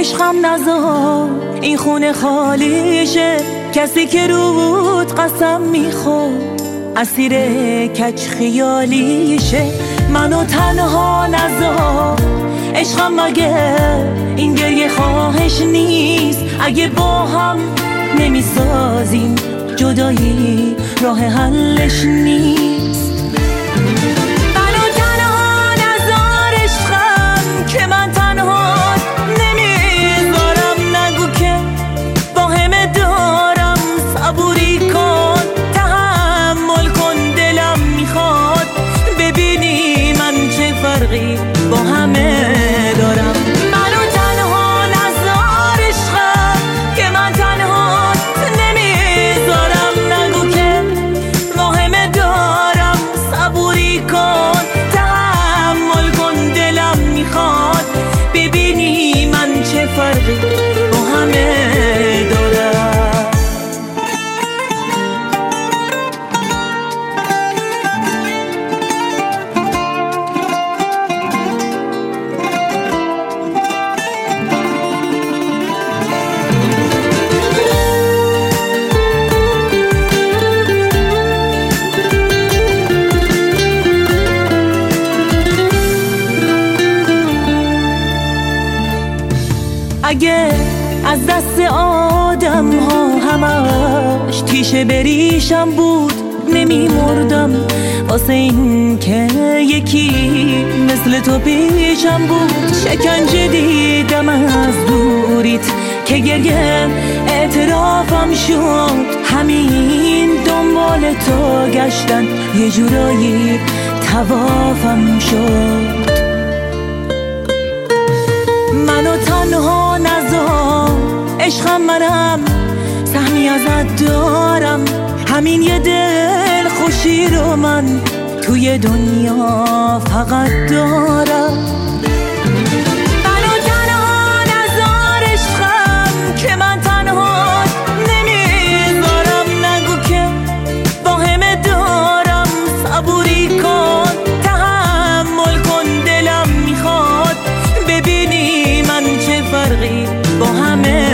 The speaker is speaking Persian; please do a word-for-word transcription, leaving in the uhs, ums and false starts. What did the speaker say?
عشقم نذار این خونه خالیشه، کسی که رود قسم میخورد اسیر کج خیالیشه. منو تنها نذار عشقم، مگه این گریه خواهش نیست؟ اگه با هم نمیسازیم جدایی راه حلش نیست. منو تنها نذار عشقم که من تنها نمیذارم، نگو که با همه دارم، صبوری کن تحمل کن، دلم میخواد ببینی من چه فرقی با همه دارم. منو تنها نذار عشقم که من تنها نمیذارم، نگو که با همه دارم، صبوری کن تحمل کن، دلم میخواد ببینی من چه فرقی با همه دارم. اگه از دست آدم ها همش تیشه بریشم بود، نمی مردم واسه این که یکی مثل تو پیشم بود. شکنجه دیدم از دوریت که گریه اعترافم شد، همین دنبال تو گشتن یه جورایی توافم شد. منو تنها نذار عشقم، منم سهمی ازت دارم، همین یه دل خوشی رو من توی دنیا فقط دارم. منو تنها نذار عشقم که من تنها نمیذارم، نگو که با همه دارم، صبوری کن تحمل کن، دلم میخواد ببینی من چه فرقی با همه